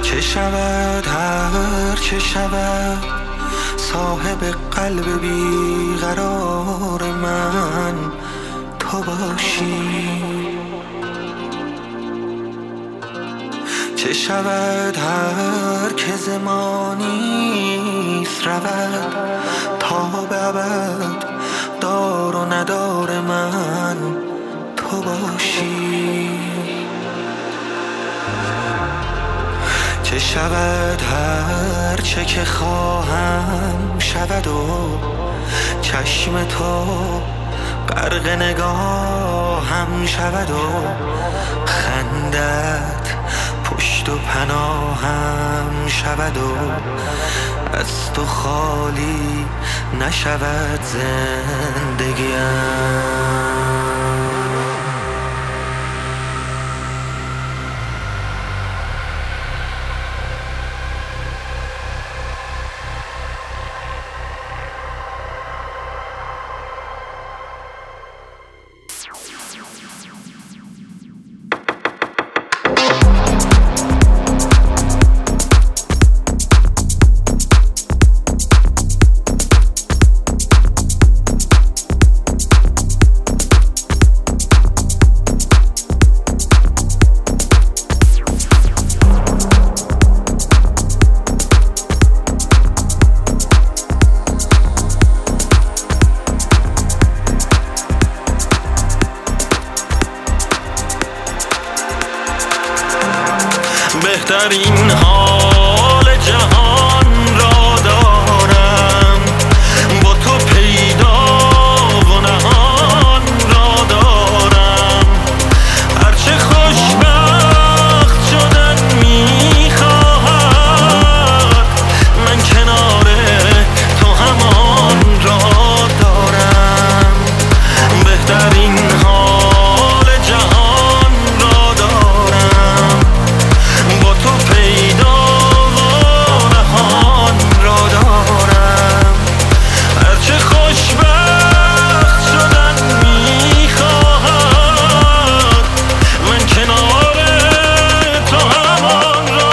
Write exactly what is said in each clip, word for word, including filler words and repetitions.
چه شود هر چه شود صاحب قلب بیقرار من تو باشی. چه شود هر که زمانیست رود تا به ابد دار و ندار من تو باشی. چه شود هر چه که خواهم شود و چشم تو غرق نگاهم شود و خندت پشت و پناهم شود و از تو خالی نشود زندگیم. بهترین حال جهان را دارم، با تو پیدا و نهان را دارم. هرچه خوشبخت شدن میخواهد من کنار تو همان را دارم. بهترین حال جهان را دارم، با تو پیدا و نهان را دارم. هرچه خوشبخت شدن میخواهد من کنار تو همان را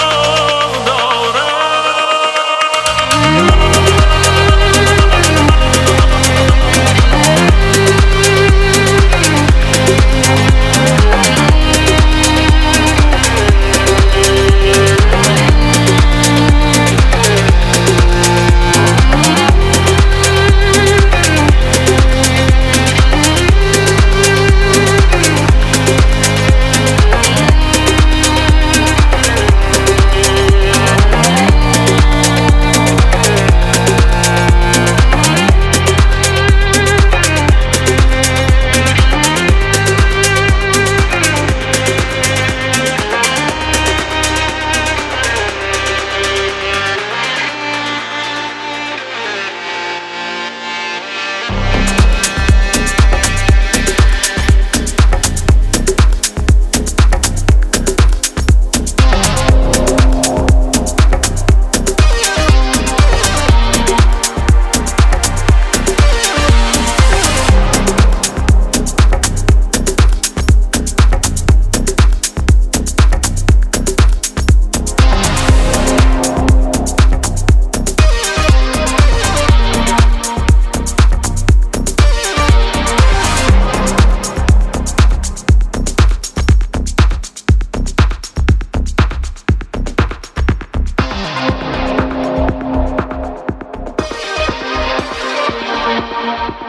We'll be right back.